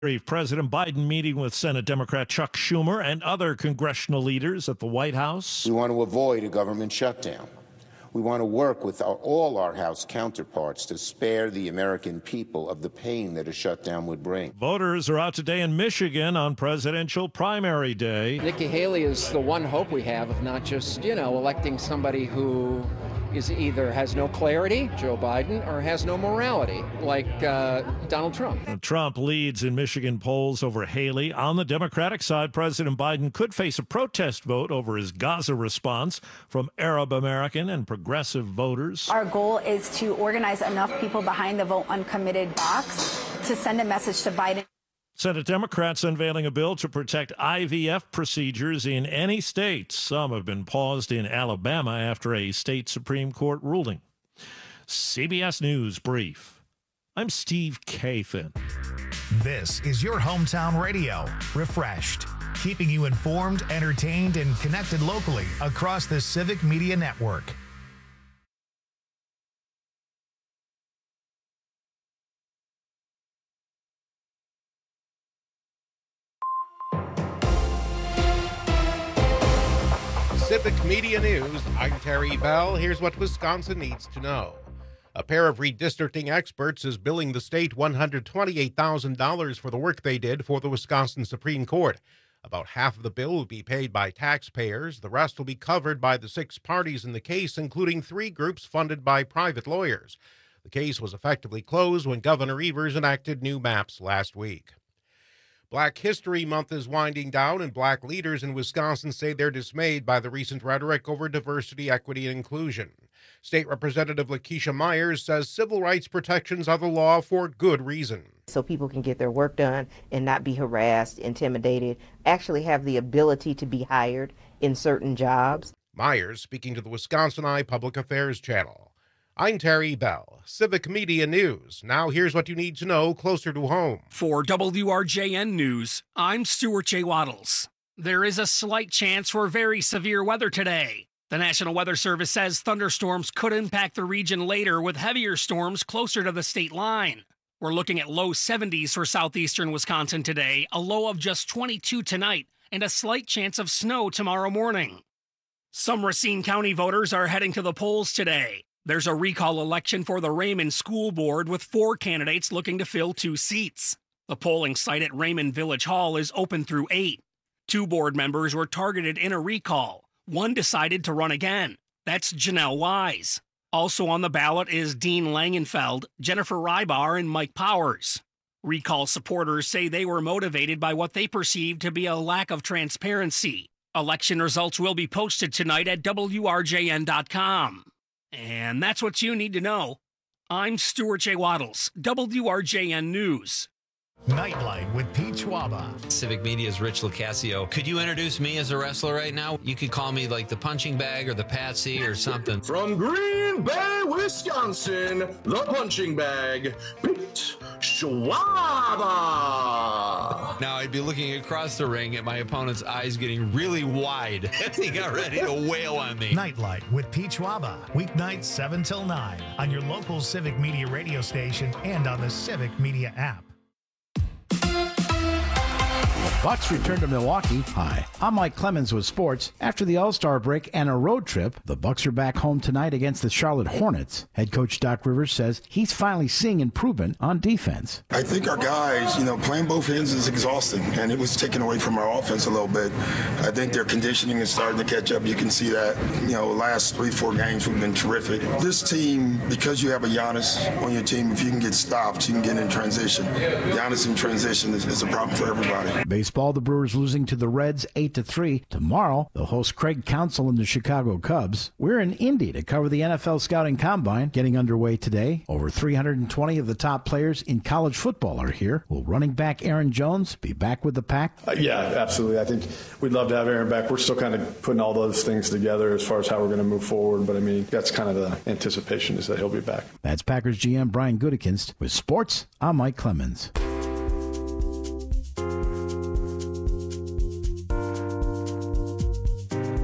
President Biden meeting with Senate Democrat Chuck Schumer and other congressional leaders at the White House. We want to avoid a government shutdown. We want to work with all our House counterparts to spare the American people of the pain that a shutdown would bring. Voters are out today in Michigan on presidential primary day. Nikki Haley is the one hope we have of not just, electing somebody who is either has no clarity, Joe Biden, or has no morality, like Donald Trump. Trump leads in Michigan polls over Haley. On the Democratic side, President Biden could face a protest vote over his Gaza response from Arab American and progressive voters. Our goal is to organize enough people behind the vote uncommitted box to send a message to Biden. Senate Democrats unveiling a bill to protect IVF procedures in any state. Some have been paused in Alabama after a state Supreme Court ruling. CBS News Brief. I'm Steve Kathan. This is your hometown radio, Refreshed, keeping you informed, entertained, and connected locally across the Civic Media Network. Civic Media News, I'm Terry Bell. Here's what Wisconsin needs to know. A pair of redistricting experts is billing the state $128,000 for the work they did for the Wisconsin Supreme Court. About half of the bill will be paid by taxpayers. The rest will be covered by the 6 parties in the case, including 3 groups funded by private lawyers. The case was effectively closed when Governor Evers enacted new maps last week. Black History Month is winding down, and black leaders in Wisconsin say they're dismayed by the recent rhetoric over diversity, equity, and inclusion. State Representative Lakeisha Myers says civil rights protections are the law for good reason. So people can get their work done and not be harassed, intimidated, actually have the ability to be hired in certain jobs. Myers speaking to the Wisconsin Eye Public Affairs Channel. I'm Terry Bell, Civic Media News. Now here's what you need to know closer to home. For WRJN News, I'm Stuart J. Waddles. There is a slight chance for very severe weather today. The National Weather Service says thunderstorms could impact the region later with heavier storms closer to the state line. We're looking at low 70s for southeastern Wisconsin today, a low of just 22 tonight, and a slight chance of snow tomorrow morning. Some Racine County voters are heading to the polls today. There's a recall election for the Raymond School Board with 4 candidates looking to fill 2 seats. The polling site at Raymond Village Hall is open through 8. 2 board members were targeted in a recall. One decided to run again. That's Janelle Wise. Also on the ballot is Dean Langenfeld, Jennifer Rybar, and Mike Powers. Recall supporters say they were motivated by what they perceived to be a lack of transparency. Election results will be posted tonight at WRJN.com. And that's what you need to know. I'm Stuart J. Waddles, WRJN News. Nightlight with Pete Schwaba. Civic Media's Rich Lucasio. Could you introduce me as a wrestler right now? You could call me like the punching bag or the patsy or something. From Green Bay, Wisconsin, the punching bag, Pete Schwaba. Now I'd be looking across the ring at my opponent's eyes getting really wide as he got ready to wail on me. Nightlight with Pete Schwaba. Weeknights 7 till 9 on your local Civic Media radio station and on the Civic Media app. Bucks return to Milwaukee. Hi, I'm Mike Clemens with sports. After the All-Star break and a road trip, the Bucks are back home tonight against the Charlotte Hornets. Head coach Doc Rivers says he's finally seeing improvement on defense. I think our guys, playing both ends is exhausting, and it was taken away from our offense a little bit. I think their conditioning is starting to catch up. You can see that. Last 3-4 games we've been terrific. This team, because you have a Giannis on your team, if you can get stopped, you can get in transition. Giannis in transition is a problem for everybody. Baseball, the Brewers losing to the Reds 8-3. Tomorrow, they'll host Craig Counsell and the Chicago Cubs. We're in Indy to cover the NFL Scouting Combine, getting underway today. Over 320 of the top players in college football are here. Will running back Aaron Jones be back with the Pack? Yeah, absolutely. I think we'd love to have Aaron back. We're still kind of putting all those things together as far as how we're going to move forward. But, that's kind of the anticipation is that he'll be back. That's Packers GM Brian Gutekunst. With sports, I'm Mike Clemens.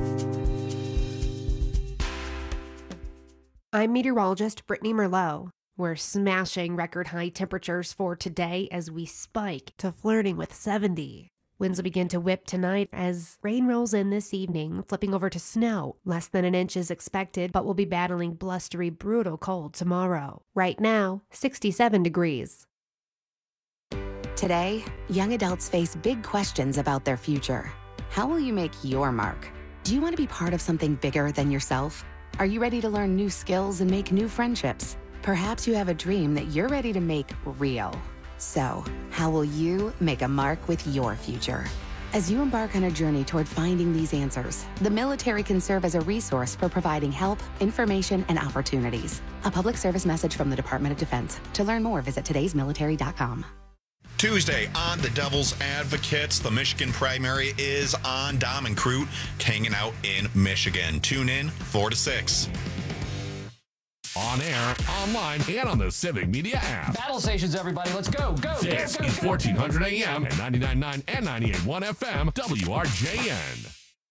I'm meteorologist Brittany Merlot. We're smashing record high temperatures for today as we spike to flirting with 70. Winds will begin to whip tonight as rain rolls in this evening, flipping over to snow. Less than an inch is expected, but we'll be battling blustery, brutal cold tomorrow. Right now, 67 degrees. Today, young adults face big questions about their future. How will you make your mark? Do you want to be part of something bigger than yourself? Are you ready to learn new skills and make new friendships? Perhaps you have a dream that you're ready to make real. So, how will you make a mark with your future? As you embark on a journey toward finding these answers, the military can serve as a resource for providing help, information, and opportunities. A public service message from the Department of Defense. To learn more, visit today'smilitary.com. Tuesday on The Devil's Advocates, the Michigan primary is on. Dom and Crute hanging out in Michigan. Tune in 4 to 6. On air, online, and on the Civic Media app. Battle stations, everybody. Let's go. This is 1400 AM and 99.9 and 98.1 FM, WRJN.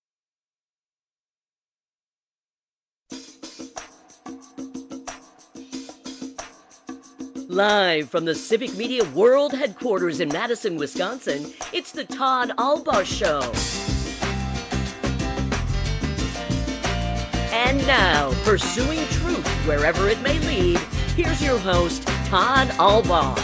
Live from the Civic Media World Headquarters in Madison, Wisconsin, it's the Todd Albaugh Show. And now, pursuing truth wherever it may lead, here's your host, Todd Albaugh.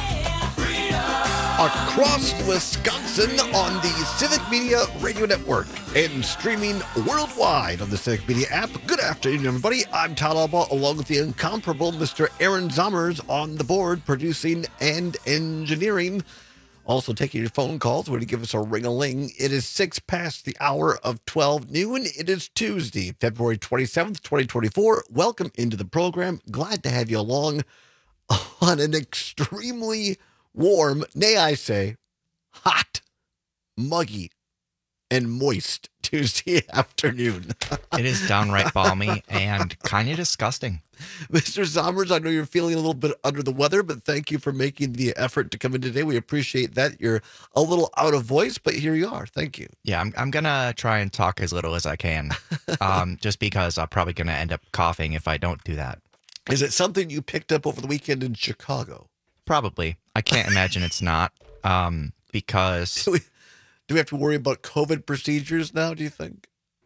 Across Wisconsin on the Civic Media Radio Network and streaming worldwide on the Civic Media app. Good afternoon, everybody. I'm Todd Albaugh, along with the incomparable Mr. Aaron Zommers on the board, producing and engineering. Also taking your phone calls. Would you give us a ring-a-ling? It is 6 past the hour of 12 noon. It is Tuesday, February 27th, 2024. Welcome into the program. Glad to have you along on an extremely warm, nay, I say, hot, muggy, and moist Tuesday afternoon. It is downright balmy and kind of disgusting. Mr. Zommers, I know you're feeling a little bit under the weather, but thank you for making the effort to come in today. We appreciate that. You're a little out of voice, but here you are. Thank you. Yeah, I'm going to try and talk as little as I can, just because I'm probably going to end up coughing if I don't do that. Is it something you picked up over the weekend in Chicago? Probably. I can't imagine it's not, because... Do we have to worry about COVID procedures now, do you think?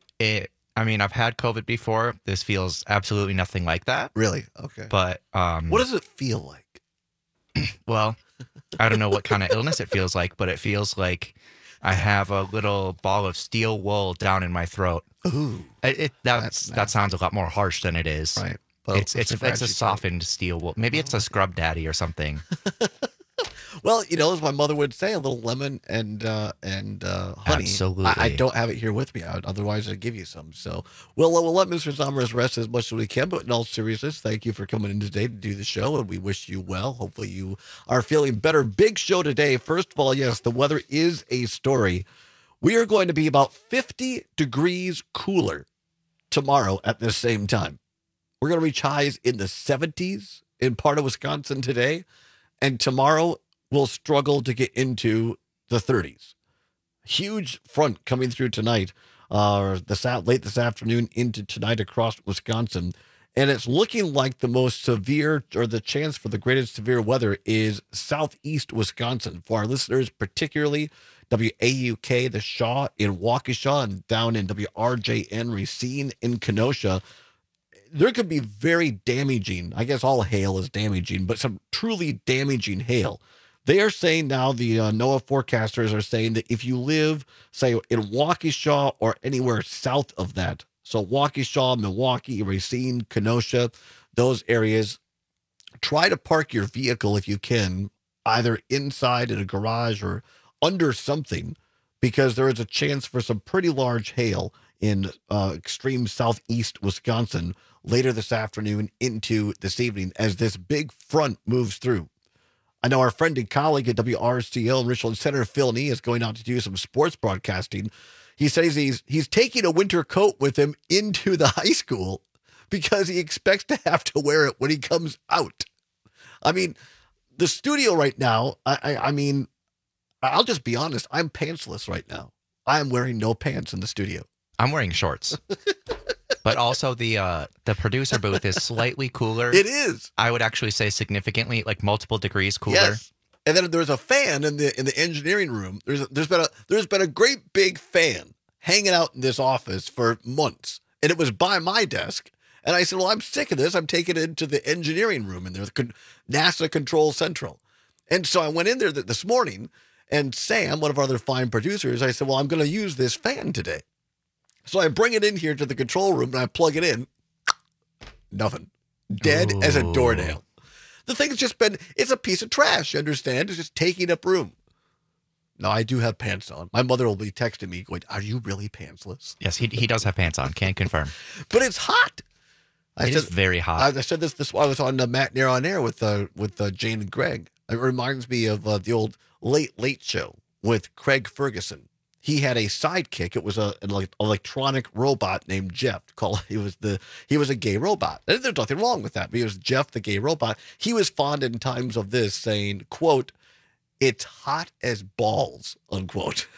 I've had COVID before. This feels absolutely nothing like that. Really? Okay. But what does it feel like? Well, I don't know what kind of illness it feels like, but it feels like I have a little ball of steel wool down in my throat. Ooh. That sounds a lot more harsh than it is. Right. Well, it's a softened steel wool. Maybe it's a scrub daddy or something. Well, as my mother would say, a little lemon and honey. Absolutely. I don't have it here with me. Otherwise, I'd give you some. So we'll let Mr. Zommers rest as much as we can. But in all seriousness, thank you for coming in today to do the show, and we wish you well. Hopefully you are feeling better. Big show today. First of all, yes, the weather is a story. We are going to be about 50 degrees cooler tomorrow at this same time. We're going to reach highs in the 70s in part of Wisconsin today, and tomorrow we'll struggle to get into the 30s. Huge front coming through tonight, late this afternoon into tonight across Wisconsin. And it's looking like the most severe, or the chance for the greatest severe weather, is southeast Wisconsin. For our listeners, particularly WAUK, the Shaw in Waukesha, and down in WRJN, Racine in Kenosha, there could be very damaging, I guess all hail is damaging, but some truly damaging hail. They are saying now, the NOAA forecasters are saying that if you live, say, in Waukesha or anywhere south of that, so Waukesha, Milwaukee, Racine, Kenosha, those areas, try to park your vehicle if you can, either inside in a garage or under something, because there is a chance for some pretty large hail in extreme southeast Wisconsin later this afternoon into this evening as this big front moves through. I know our friend and colleague at WRCL in Richland Center, Phil Nee, is going out to do some sports broadcasting. He says he's taking a winter coat with him into the high school because he expects to have to wear it when he comes out. I mean, the studio right now, I mean, I'll just be honest, I'm pantsless right now. I am wearing no pants in the studio. I'm wearing shorts. But also the producer booth is slightly cooler. It is. I would actually say significantly, like multiple degrees cooler. Yes. And then there's a fan in the engineering room. There's been a great big fan hanging out in this office for months, and it was by my desk. And I said, well, I'm sick of this. I'm taking it into the engineering room in there, the NASA Control Central. And so I went in there this morning, and Sam, one of our other fine producers, I said, well, I'm going to use this fan today. So I bring it in here to the control room, and I plug it in. Nothing. Dead as a doornail. The thing's just it's a piece of trash, you understand? It's just taking up room. No, I do have pants on. My mother will be texting me going, are you really pantsless? Yes, he does have pants on. Can't confirm. But it's hot. It is very hot. I said this I was on Matt Nair on Air with Jane and Greg. It reminds me of the old Late Show with Craig Ferguson. He had a sidekick. It was an electronic robot named Jeff. He was a gay robot. And there's nothing wrong with that. But he was Jeff, the gay robot. He was fond in times of this, saying, quote, "It's hot as balls," unquote.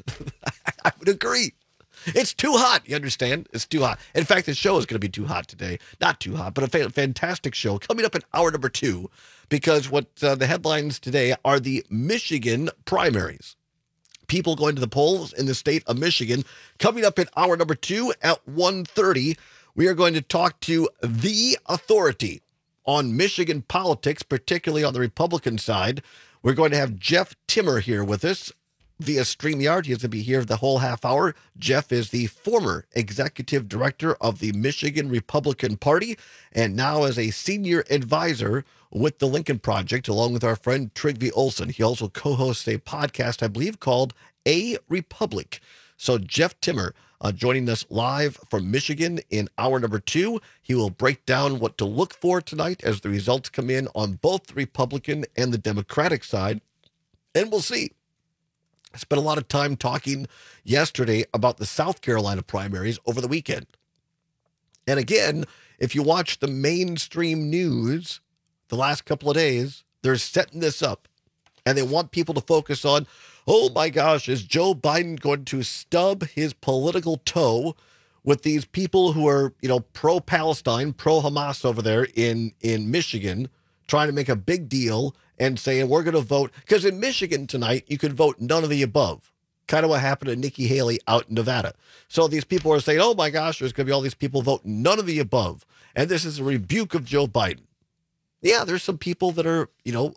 I would agree. It's too hot. You understand? It's too hot. In fact, the show is going to be too hot today. Not too hot, but a fantastic show coming up in hour number 2, because what the headlines today are the Michigan primaries. People going to the polls in the state of Michigan. Coming up in hour number 2 at 1:30, we are going to talk to the authority on Michigan politics, particularly on the Republican side. We're going to have Jeff Timmer here with us via StreamYard. He has to be here the whole half hour. Jeff is the former executive director of the Michigan Republican Party and now is a senior advisor with the Lincoln Project, along with our friend Trygve Olsen. He also co-hosts a podcast, I believe, called A Republic. So Jeff Timmer joining us live from Michigan in hour number 2. He will break down what to look for tonight as the results come in on both the Republican and the Democratic side. And we'll see. I spent a lot of time talking yesterday about the South Carolina primaries over the weekend. And again, if you watch the mainstream news the last couple of days, they're setting this up. And they want people to focus on, oh my gosh, is Joe Biden going to stub his political toe with these people who are, pro-Palestine, pro-Hamas over there in Michigan, trying to make a big deal and saying we're going to vote. Because in Michigan tonight, you could vote none of the above. Kind of what happened to Nikki Haley out in Nevada. So these people are saying, oh my gosh, there's going to be all these people voting none of the above. And this is a rebuke of Joe Biden. Yeah, there's some people that are,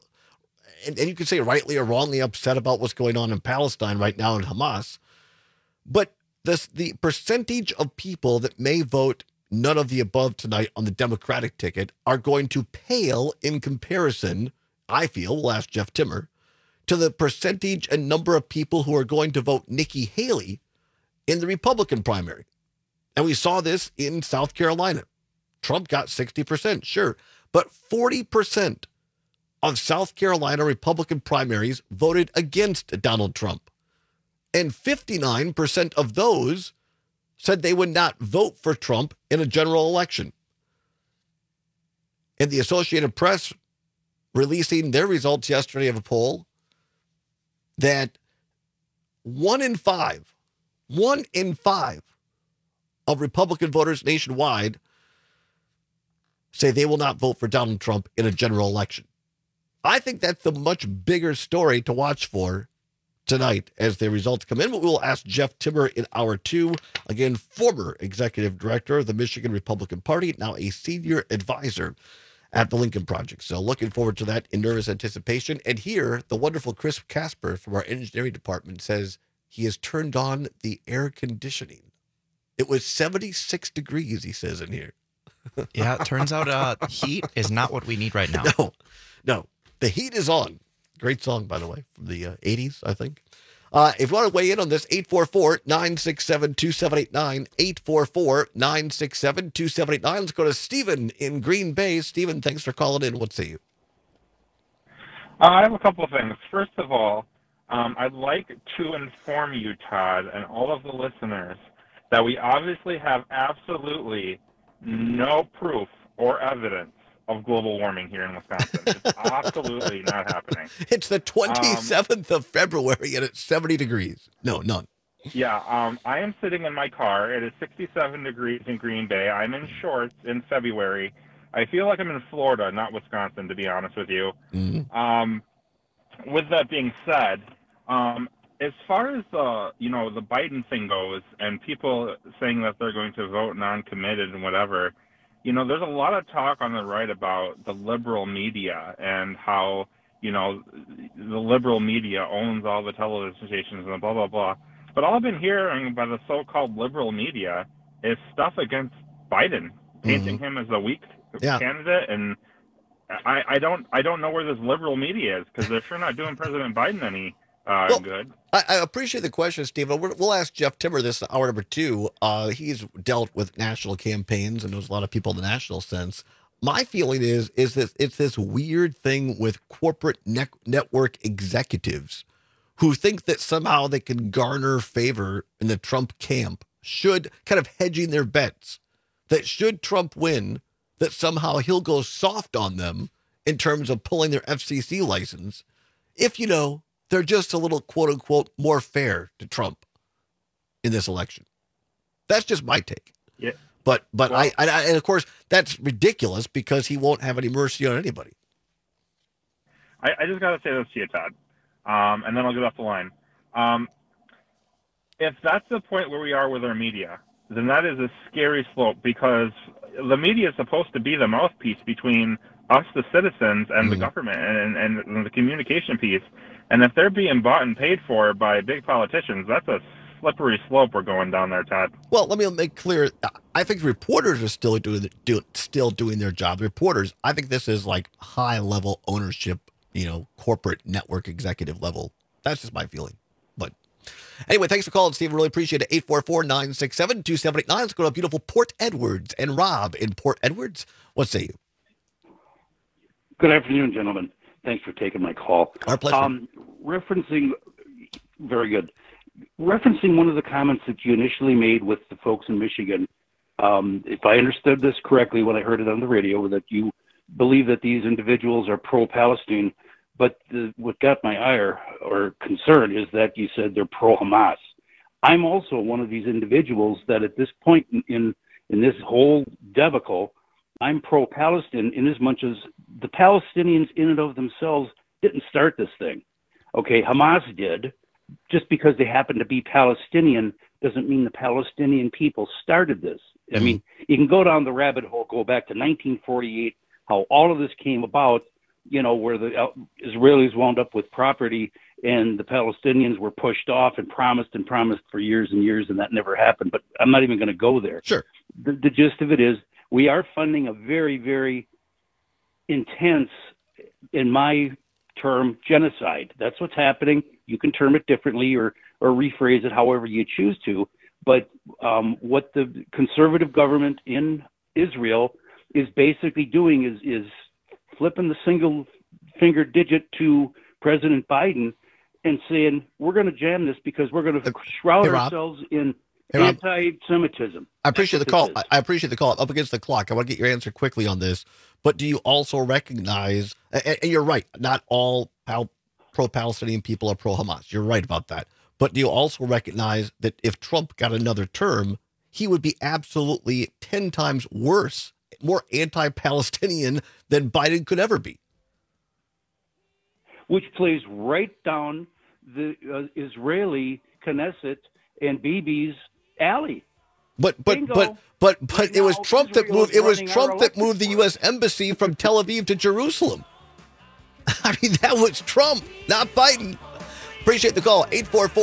and you can say rightly or wrongly upset about what's going on in Palestine right now in Hamas. But the percentage of people that may vote none of the above tonight on the Democratic ticket are going to pale in comparison, I feel, we'll ask Jeff Timmer, to the percentage and number of people who are going to vote Nikki Haley in the Republican primary. And we saw this in South Carolina. Trump got 60%, sure. But 40% of South Carolina Republican primaries voted against Donald Trump. And 59% of those said they would not vote for Trump in a general election. And the Associated Press releasing their results yesterday of a poll that 1 in 5 of Republican voters nationwide say they will not vote for Donald Trump in a general election. I think that's the much bigger story to watch for tonight as the results come in. But we will ask Jeff Timmer in hour 2, again, former executive director of the Michigan Republican Party, now a senior advisor at the Lincoln Project. So looking forward to that in nervous anticipation. And here, the wonderful Chris Casper from our engineering department says he has turned on the air conditioning. It was 76 degrees, he says in here. Yeah, it turns out heat is not what we need right now. No. The heat is on. Great song, by the way, from the 80s, I think. If you want to weigh in on this, 844-967-2789, 844-967-2789. Let's go to Stephen in Green Bay. Stephen, thanks for calling in. What say you? I have a couple of things. First of all, I'd like to inform you, Todd, and all of the listeners that we obviously have absolutely no proof or evidence of global warming here in Wisconsin. It's absolutely not happening. It's the 27th of February and it's 70 degrees. No, none. Yeah, I am sitting in my car. It is 67 degrees in Green Bay. I'm in shorts in February. I feel like I'm in Florida, not Wisconsin, to be honest with you. With that being said, as far as the Biden thing goes, and people saying that they're going to vote non-committed and whatever, there's a lot of talk on the right about the liberal media and how the liberal media owns all the television stations and blah blah blah. But all I've been hearing by the so-called liberal media is stuff against Biden, painting him as a weak candidate, and I don't know where this liberal media is, because they're sure not doing President Biden any good. I appreciate the question, Stephen. We'll ask Jeff Timmer this in hour number 2. He's dealt with national campaigns and knows a lot of people in the national sense. My feeling is that it's this weird thing with corporate network executives who think that somehow they can garner favor in the Trump camp, should kind of hedging their bets, that should Trump win, that somehow he'll go soft on them in terms of pulling their FCC license if, they're just a little, quote unquote, more fair to Trump in this election. That's just my take. Yeah. But I and of course, that's ridiculous because he won't have any mercy on anybody. I just got to say this to you, Todd, and then I'll get off the line. If that's the point where we are with our media, then that is a scary slope, because the media is supposed to be the mouthpiece between us, the citizens, and the government, and the communication piece. And if they're being bought and paid for by big politicians, that's a slippery slope we're going down there, Todd. Well, let me make clear. I think reporters are still doing their job. Reporters, I think this is like high level ownership, corporate network executive level. That's just my feeling. But anyway, thanks for calling, Steve. Really appreciate it. 844-967-2789. Let's go to beautiful Port Edwards and Rob in Port Edwards. What say you? Good afternoon, gentlemen. Thanks for taking my call. Our pleasure. Very good. Referencing one of the comments that you initially made with the folks in Michigan, if I understood this correctly when I heard it on the radio, that you believe that these individuals are pro-Palestine, but what got my ire or concern is that you said they're pro-Hamas. I'm also one of these individuals that at this point in this whole debacle, I'm pro-Palestine in as much as the Palestinians in and of themselves didn't start this thing. Okay, Hamas did. Just because they happen to be Palestinian doesn't mean the Palestinian people started this. I mean, you can go down the rabbit hole, go back to 1948, how all of this came about, where the Israelis wound up with property and the Palestinians were pushed off and promised for years and years, and that never happened. But I'm not even going to go there. Sure. The gist of it is we are funding a very, very intense, in my term, genocide. That's what's happening. You can term it differently or rephrase it however you choose to. But what the conservative government in Israel is basically doing is flipping the single finger digit to President Biden and saying, we're going to jam this because we're going to shroud ourselves in anti-Semitism. I appreciate the call. I appreciate the call. Up against the clock. I want to get your answer quickly on this. But do you also recognize, and you're right, not all pro-Palestinian people are pro-Hamas. You're right about that. But do you also recognize that if Trump got another term, he would be absolutely 10 times worse, more anti-Palestinian than Biden could ever be? Which plays right down the Israeli Knesset and Bibi's alley. But it was Trump that moved. It was Trump that moved the U.S. embassy from Tel Aviv to Jerusalem. I mean, that was Trump, not Biden. Appreciate the call.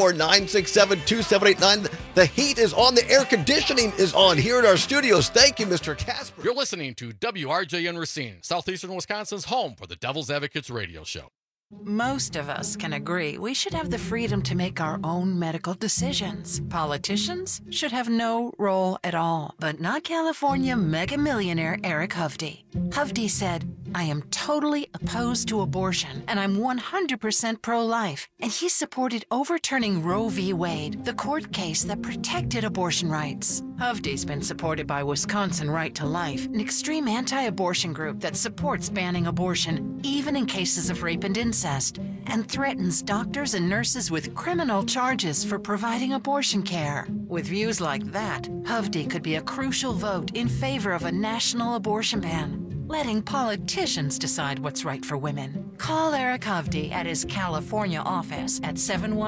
844-967-2789. The heat is on. The air conditioning is on here in our studios. Thank you, Mr. Casper. You're listening to WRJN Racine, Southeastern Wisconsin's home for the Devil's Advocates radio show. Most of us can agree we should have the freedom to make our own medical decisions. Politicians should have no role at all, but not California mega millionaire Eric Hovde. Hovde said, I am totally opposed to abortion, and I'm 100% pro-life. And he supported overturning Roe v. Wade, the court case that protected abortion rights. Hovde's been supported by Wisconsin Right to Life, an extreme anti-abortion group that supports banning abortion, even in cases of rape and incest, and threatens doctors and nurses with criminal charges for providing abortion care. With views like that, Hovde could be a crucial vote in favor of a national abortion ban, letting politicians decide what's right for women. Call Eric Hovde at his California office at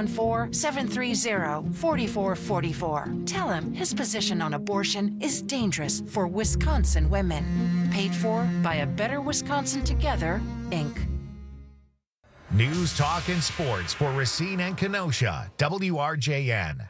714-730-4444. Tell him his position on abortion is dangerous for Wisconsin women. Paid for by A Better Wisconsin Together, Inc. News, talk, and sports for Racine and Kenosha. WRJN.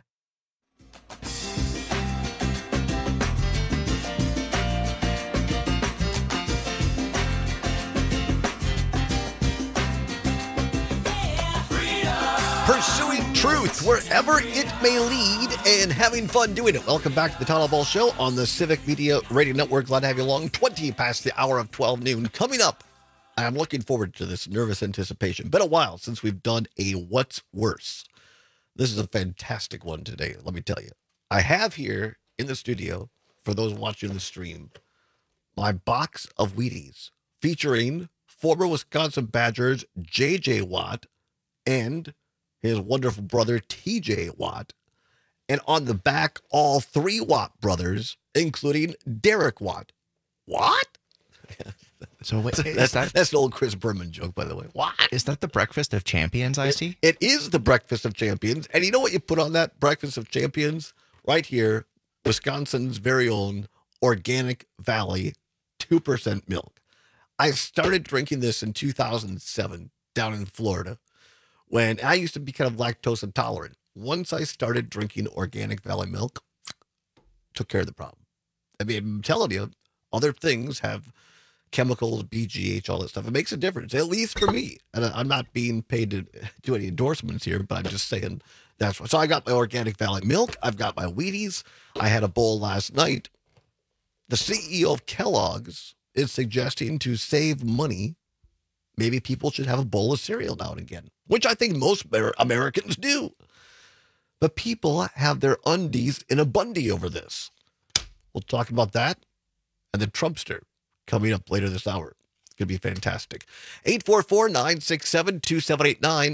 Pursuing truth wherever it may lead and having fun doing it. Welcome back to the Todd Ball Show on the Civic Media Radio Network. Glad to have you along. 20 past the hour of 12 noon. Coming up, I'm looking forward to this nervous anticipation. Been a while since we've done a What's Worse. This is a fantastic one today, let me tell you. I have here in the studio, for those watching the stream, my box of Wheaties featuring former Wisconsin Badgers J.J. Watt and his wonderful brother, T.J. Watt. And on the back, all three Watt brothers, including Derek Watt. What? So wait, that's an old Chris Berman joke, by the way. What? Is that the Breakfast of Champions iced tea? It is the Breakfast of Champions. And you know what you put on that Breakfast of Champions? Right here, Wisconsin's very own Organic Valley 2% milk. I started drinking this in 2007 down in Florida, when I used to be kind of lactose intolerant. Once I started drinking Organic Valley milk, took care of the problem. I mean, I'm telling you, other things have chemicals, BGH, all that stuff. It makes a difference, at least for me. And I'm not being paid to do any endorsements here, but I'm just saying that's what. So I got my Organic Valley milk. I've got my Wheaties. I had a bowl last night. The CEO of Kellogg's is suggesting to save money, maybe people should have a bowl of cereal now and again, which I think most Americans do. But people have their undies in a bundy over this. We'll talk about that and the Trumpster coming up later this hour. It's going to be fantastic. 844-967-2789,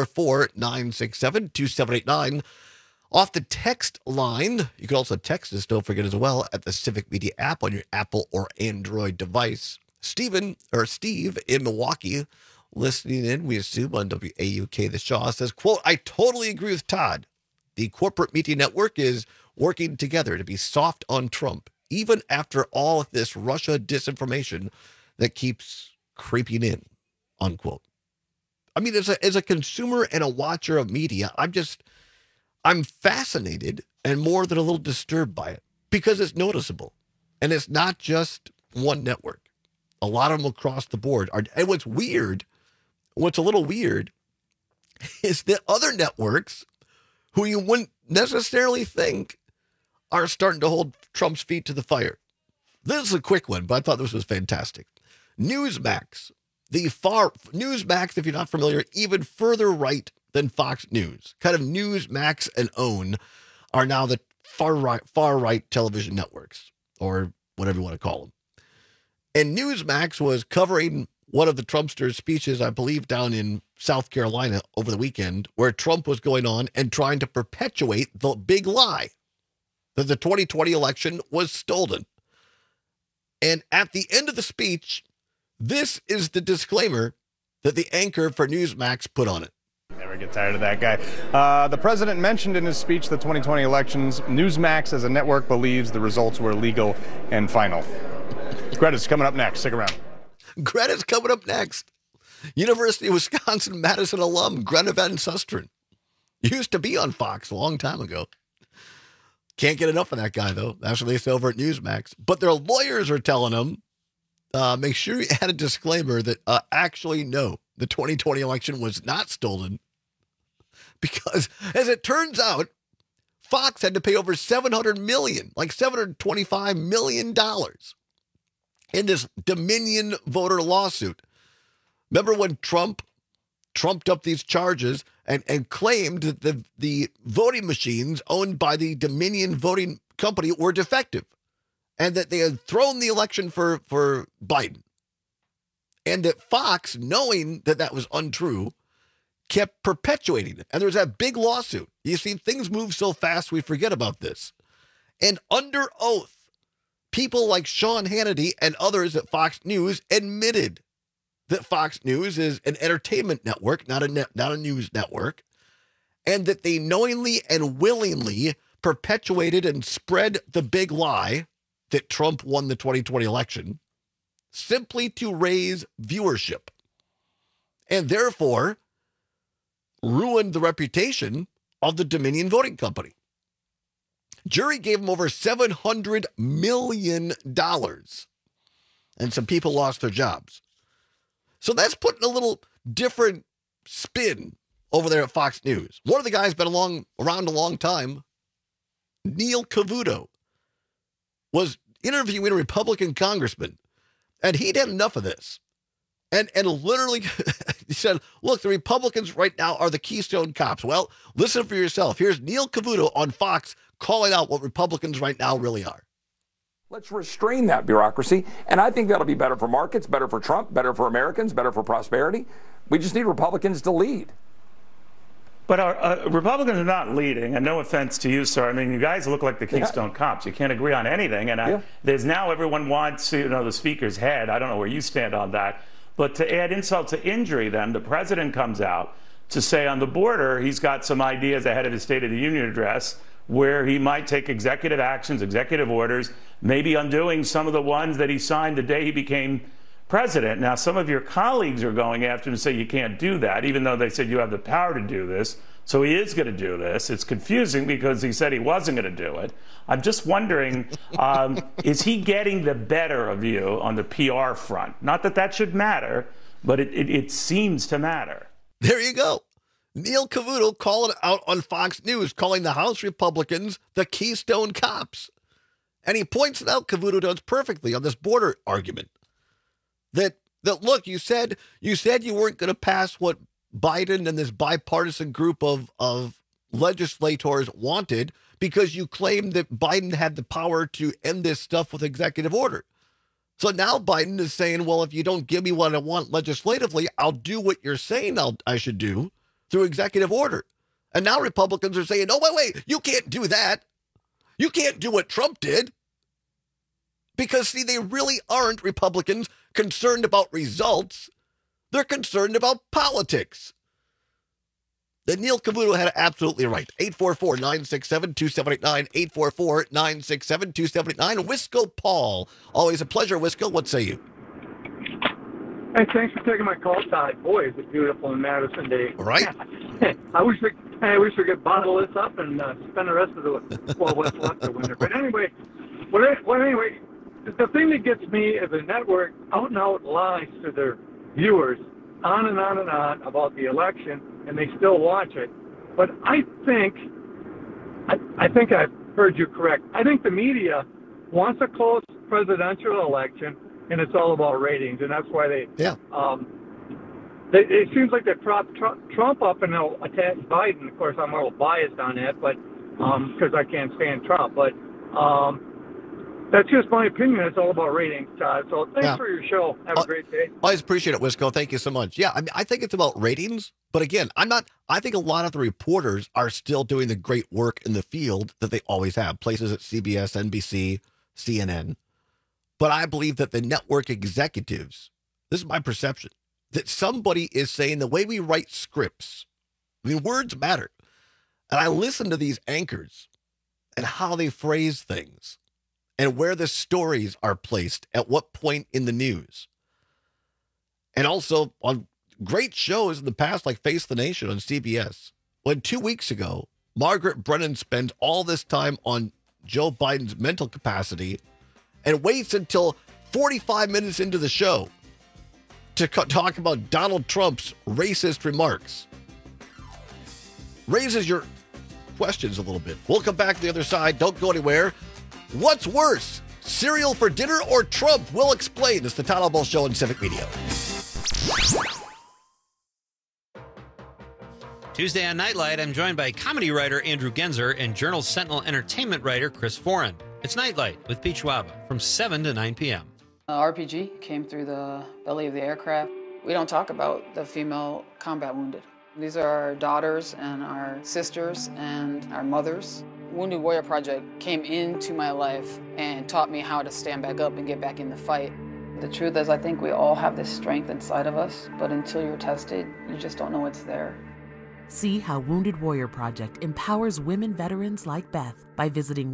844-967-2789. Off the text line, you can also text us, don't forget as well, at the Civic Media app on your Apple or Android device. Steve in Milwaukee, listening in, we assume, on WAUK The Shaw, says, quote, I totally agree with Todd. The corporate media network is working together to be soft on Trump, even after all of this Russia disinformation that keeps creeping in, unquote. I mean, as a consumer and a watcher of media, I'm fascinated and more than a little disturbed by it because it's noticeable. And it's not just one network. A lot of them across the board are. And what's a little weird, is that other networks who you wouldn't necessarily think are starting to hold Trump's feet to the fire. This is a quick one, but I thought this was fantastic. Newsmax, Newsmax, if you're not familiar, even further right than Fox News. Kind of Newsmax and OWN are now the far right television networks, or whatever you want to call them. And Newsmax was covering one of the Trumpster's speeches, I believe, down in South Carolina over the weekend, where Trump was going on and trying to perpetuate the big lie that the 2020 election was stolen. And at the end of the speech, this is the disclaimer that the anchor for Newsmax put on it. Never get tired of that guy. The president mentioned in his speech the 2020 elections. Newsmax as a network believes the results were legal and final. Greta's coming up next. Stick around. Greta's coming up next. University of Wisconsin-Madison alum Greta Van Susteren. Used to be on Fox a long time ago. Can't get enough of that guy, though. That's what they say over at Newsmax. But their lawyers are telling them, make sure you add a disclaimer that actually, no, the 2020 election was not stolen. Because, as it turns out, Fox had to pay over $700 million, like $725 million, in this Dominion voter lawsuit. Remember when Trump trumped up these charges and claimed that the voting machines owned by the Dominion voting company were defective and that they had thrown the election for Biden. And that Fox, knowing that that was untrue, kept perpetuating it. And there's that big lawsuit. You see, things move so fast we forget about this. And under oath, people like Sean Hannity and others at Fox News admitted that Fox News is an entertainment network, not a news network, and that they knowingly and willingly perpetuated and spread the big lie that Trump won the 2020 election simply to raise viewership and therefore ruined the reputation of the Dominion Voting Company. Jury gave him over $700 million, and some people lost their jobs. So that's putting a little different spin over there at Fox News. One of the guys been around a long time, Neil Cavuto, was interviewing a Republican congressman, and he'd had enough of this. And literally, he said, look, the Republicans right now are the Keystone Cops. Well, listen for yourself. Here's Neil Cavuto on Fox calling out what Republicans right now really are. Let's restrain that bureaucracy, and I think that'll be better for markets, better for Trump, better for Americans, better for prosperity. We just need Republicans to lead. But our Republicans are not leading, and no offense to you, sir. I mean, you guys look like the Keystone Cops. You can't agree on anything, and there's now everyone wants, the speaker's head. I don't know where you stand on that. But to add insult to injury, then, the president comes out to say on the border he's got some ideas ahead of his State of the Union address where he might take executive actions, executive orders, maybe undoing some of the ones that he signed the day he became president. Now, some of your colleagues are going after him and say you can't do that, even though they said you have the power to do this. So he is going to do this. It's confusing because he said he wasn't going to do it. I'm just wondering, is he getting the better of you on the PR front? Not that that should matter, but it seems to matter. There you go. Neil Cavuto calling out on Fox News, calling the House Republicans the Keystone Cops. And he points it out, Cavuto does perfectly on this border argument. That look, you said you weren't going to pass what Biden and this bipartisan group of legislators wanted because you claimed that Biden had the power to end this stuff with executive order. So now Biden is saying, well, if you don't give me what I want legislatively, I'll do what you're saying I should do through executive order. And now Republicans are saying, no, wait, you can't do that. You can't do what Trump did. Because, see, they really aren't, Republicans, concerned about results. They're concerned about politics. Then Neil Cavuto had it absolutely right. 844-967-2789, 844-967-2789. Wisco Paul. Always a pleasure, Wisco. What say you? Hey, thanks for taking my call, Todd. Boy, is it beautiful in Madison day. Right? I wish we could bottle this up and spend the rest of what's left of winter. But anyway, the thing that gets me is a network out and out lies to their viewers on and on and on about the election, and they still watch it. But I think I've heard you correct. I think the media wants a close presidential election, and it's all about ratings, and that's why it seems like they prop Trump up and they'll attack Biden. Of course, I'm a little biased on that, but because I can't stand Trump. But that's just my opinion. It's all about ratings, Todd. So thanks for your show. Have a great day. Always appreciate it, Wisco. Thank you so much. Yeah, I mean, I think it's about ratings. But again, I think a lot of the reporters are still doing the great work in the field that they always have. Places at CBS, NBC, CNN. But I believe that the network executives, this is my perception, that somebody is saying the way we write scripts, I mean, words matter. And I listen to these anchors and how they phrase things and where the stories are placed at what point in the news. And also on great shows in the past, like Face the Nation on CBS, when 2 weeks ago, Margaret Brennan spent all this time on Joe Biden's mental capacity and waits until 45 minutes into the show to talk about Donald Trump's racist remarks. Raises your questions a little bit. We'll come back to the other side. Don't go anywhere. What's worse, Cereal for dinner or Trump? We'll explain. It's the Todd Albaugh Show on Civic Media. Tuesday on Nightlight, I'm joined by comedy writer Andrew Genzer and Journal Sentinel entertainment writer Chris Foran. It's Nightlight with Pete Schwaba from 7 to 9 p.m. RPG came through the belly of the aircraft. We don't talk about the female combat wounded. These are our daughters and our sisters and our mothers. Wounded Warrior Project came into my life and taught me how to stand back up and get back in the fight. The truth is, I think we all have this strength inside of us, but until you're tested, you just don't know it's there. See how Wounded Warrior Project empowers women veterans like Beth by visiting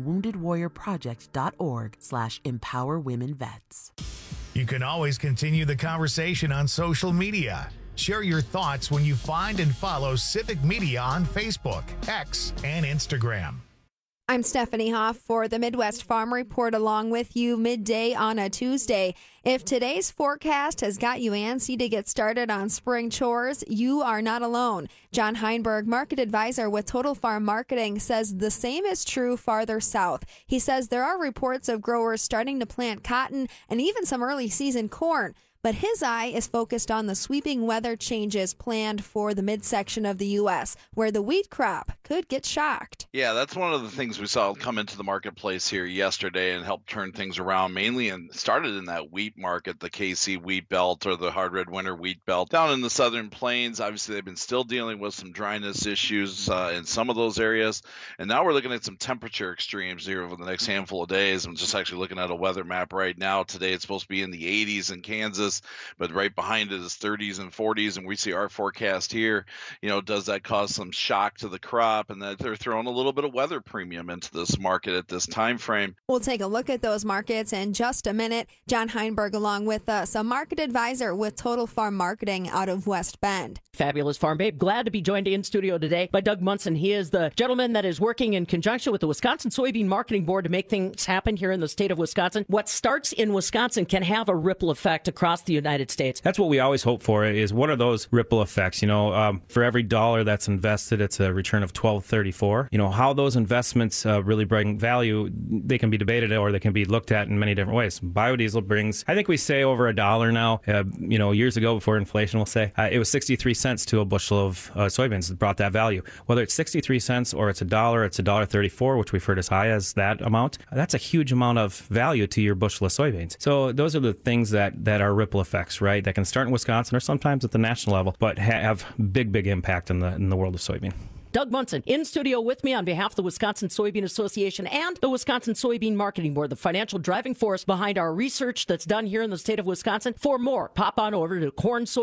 woundedwarriorproject.org/empowerwomenvets. You can always continue the conversation on social media. Share your thoughts when you find and follow Civic Media on Facebook, X, and Instagram. I'm Stephanie Hoff for the Midwest Farm Report, along with you midday on a Tuesday. If today's forecast has got you antsy to get started on spring chores, you are not alone. John Heinberg, market advisor with Total Farm Marketing, says the same is true farther south. He says there are reports of growers starting to plant cotton and even some early season corn. But his eye is focused on the sweeping weather changes planned for the midsection of the U.S., where the wheat crop could get shocked. Yeah, that's one of the things we saw come into the marketplace here yesterday and help turn things around, mainly and started in that wheat market, the KC wheat belt or the hard red winter wheat belt. Down in the southern plains, obviously they've been still dealing with some dryness issues in some of those areas. And now we're looking at some temperature extremes here over the next handful of days. I'm just actually looking at a weather map right now. Today it's supposed to be in the 80s in Kansas, but right behind it is 30s and 40s, and we see our forecast here. Does that cause some shock to the crop, and that they're throwing a little bit of weather premium into this market at this time frame? We'll take a look at those markets in just a minute. John Heinberg along with us, a market advisor with Total Farm Marketing out of West Bend. Fabulous Farm Babe. Glad to be joined in studio today by Doug Munson. He is the gentleman that is working in conjunction with the Wisconsin Soybean Marketing Board to make things happen here in the state of Wisconsin. What starts in Wisconsin can have a ripple effect across the United States. That's what we always hope for, is what are those ripple effects? For every dollar that's invested, it's a return of $12.34. How those investments really bring value, they can be debated or they can be looked at in many different ways. Biodiesel brings, I think we say over $1 now. Years ago, before inflation, we'll say it was 63 cents to a bushel of soybeans that brought that value. Whether it's 63 cents or it's $1, it's $1.34, which we've heard as high as that amount. That's a huge amount of value to your bushel of soybeans. So those are the things that are ripple effects, right? That can start in Wisconsin or sometimes at the national level, but have big impact in the world of soybean. Doug Munson in studio with me on behalf of the Wisconsin Soybean Association and the Wisconsin Soybean Marketing Board, the financial driving force behind our research that's done here in the state of Wisconsin. For more, pop on over to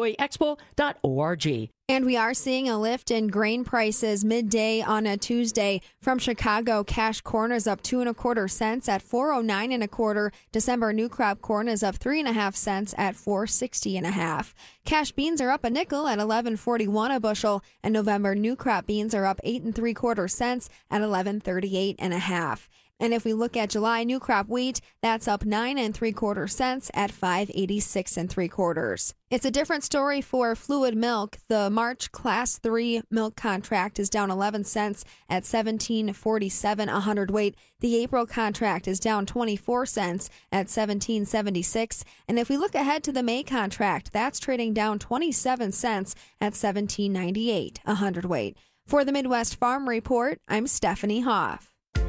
cornsoyexpo.org. And we are seeing a lift in grain prices midday on a Tuesday. From Chicago, cash corn is up 2 1/4 cents at $4.09 1/4. December new crop corn is up 3 1/2 cents at $4.60 1/2. Cash beans are up a nickel at $11.41 a bushel, and November new crop beans are up 8 3/4 cents at $11.38 1/2. And if we look at July new crop wheat, that's up 9 3/4 cents at $5.86 3/4. It's a different story for fluid milk. The March Class 3 milk contract is down 11 cents at $17.47 a hundredweight. The April contract is down 24 cents at $17.76. And if we look ahead to the May contract, that's trading down 27 cents at $17.98 a hundredweight. For the Midwest Farm Report, I'm Stephanie Hoff.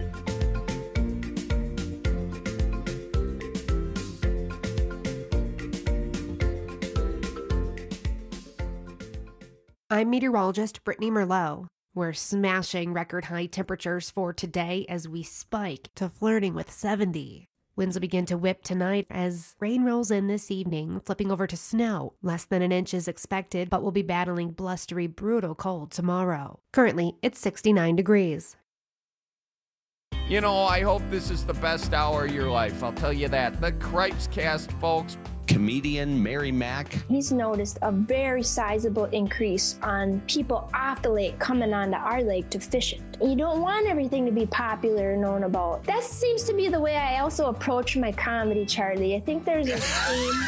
I'm meteorologist Brittany Merlot. We're smashing record high temperatures for today as we spike to flirting with 70. Winds will begin to whip tonight as rain rolls in this evening, flipping over to snow. Less than an inch is expected, but we'll be battling blustery, brutal cold tomorrow. Currently, it's 69 degrees. I hope this is the best hour of your life. I'll tell you that. The Cripes Cast, folks. Comedian Mary Mack. He's noticed a very sizable increase on people off the lake coming onto our lake to fish it. You don't want everything to be popular and known about. That seems to be the way I also approach my comedy, Charlie. I think there's a theme.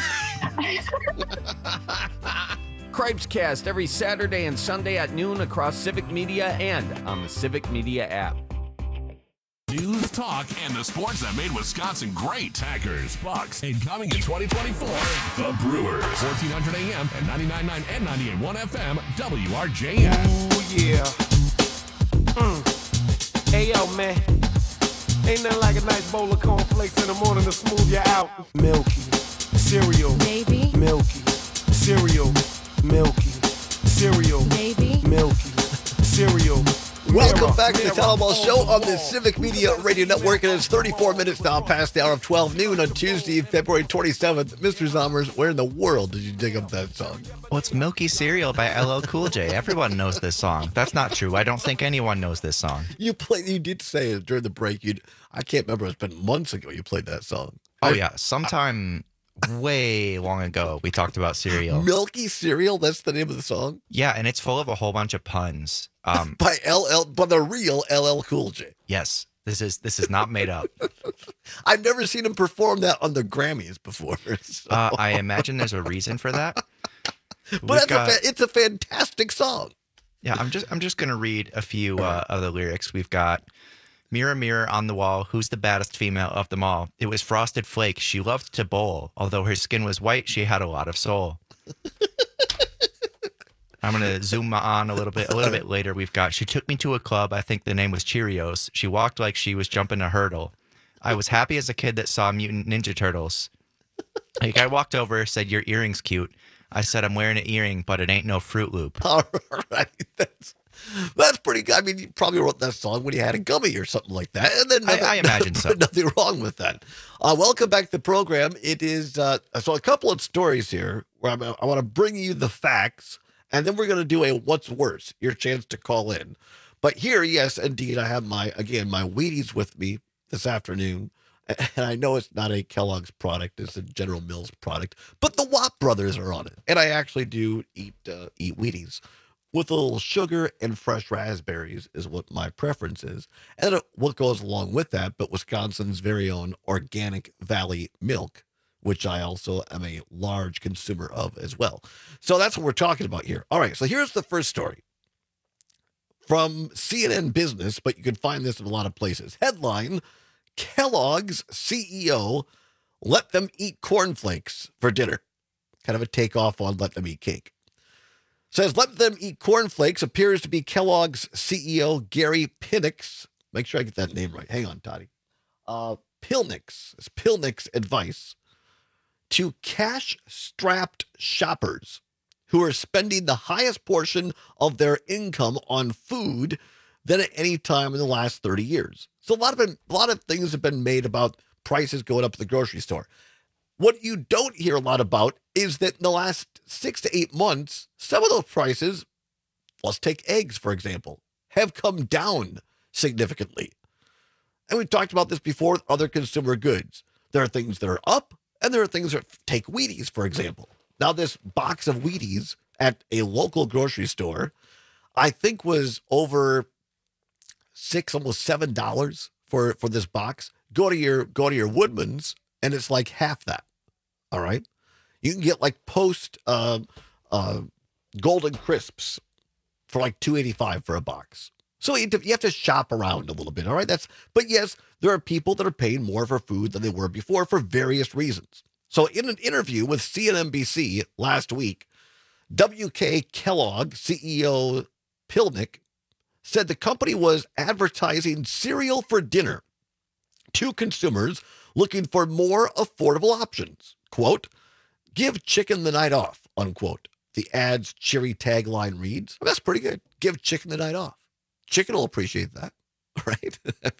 Cripes Cast every Saturday and Sunday at noon across Civic Media and on the Civic Media app. News, talk, and the sports that made Wisconsin great. Packers, Bucks, and coming in 2024, the Brewers. 1400 AM and 99.9 and 98.1 FM, WRJS. Ooh, yeah. Hey, yo, man. Ain't nothing like a nice bowl of cornflakes in the morning to smooth you out. Milky. Cereal. Baby. Milky. Cereal. Milky. Cereal. Baby. Milky. Cereal. Welcome back to the Telecall Show on the Civic Media Radio Network. It is 34 minutes now past the hour of 12 noon on Tuesday, February 27th. Mr. Zommers, where in the world did you dig up that song? Well, it's Milky Cereal by LL Cool J. Everyone knows this song. That's not true. I don't think anyone knows this song. You did say it during the break. I can't remember. It's been months ago you played that song. Oh, yeah. Sometime way long ago, we talked about cereal. Milky Cereal? That's the name of the song? Yeah, and it's full of a whole bunch of puns. By the real LL Cool J. Yes. This is not made up. I've never seen him perform that on the Grammys before. So. I imagine there's a reason for that. But it's a fantastic song. Yeah, I'm just gonna read a few of the lyrics. We've got mirror, mirror on the wall, who's the baddest female of them all? It was Frosted Flake. She loved to bowl. Although her skin was white, she had a lot of soul. I'm going to zoom on a little bit later. We've got, she took me to a club. I think the name was Cheerios. She walked like she was jumping a hurdle. I was happy as a kid that saw Mutant Ninja Turtles. A guy walked over, said, your earring's cute. I said, I'm wearing an earring, but it ain't no Fruit Loop. All right. That's pretty good. I mean, you probably wrote that song when you had a gummy or something like that. And then I imagine so. Nothing wrong with that. Welcome back to the program. It is, so a couple of stories here where I want to bring you the facts. And then we're going to do a what's worse, your chance to call in. But here, yes, indeed, I have my Wheaties with me this afternoon. And I know it's not a Kellogg's product, it's a General Mills product, but the Watt brothers are on it. And I actually do eat Wheaties with a little sugar and fresh raspberries is what my preference is. And what goes along with that, but Wisconsin's very own Organic Valley milk, which I also am a large consumer of as well. So that's what we're talking about here. All right, so here's the first story from CNN Business, but you can find this in a lot of places. Headline, Kellogg's CEO let them eat cornflakes for dinner. Kind of a takeoff on let them eat cake. Says let them eat cornflakes appears to be Kellogg's CEO Gary Pinnick's. Make sure I get that name right. Hang on, Toddy. Pilnick's advice to cash-strapped shoppers who are spending the highest portion of their income on food than at any time in the last 30 years. So a lot of things have been made about prices going up at the grocery store. What you don't hear a lot about is that in the last 6 to 8 months, some of those prices, let's take eggs, for example, have come down significantly. And we've talked about this before with other consumer goods. There are things that are up, and there are things that take Wheaties, for example. Now, this box of Wheaties at a local grocery store, I think was over $6, almost $7 for this box. Go to your Woodman's, and it's like half that. All right, you can get like Post Golden Crisps for like $2.85 for a box. So you have to shop around a little bit. All right, but yes, there are people that are paying more for food than they were before for various reasons. So in an interview with CNBC last week, WK Kellogg CEO Pilnick said the company was advertising cereal for dinner to consumers looking for more affordable options. Quote, give chicken the night off, unquote. The ad's cheery tagline reads, that's pretty good. Give chicken the night off. Chicken will appreciate that, right?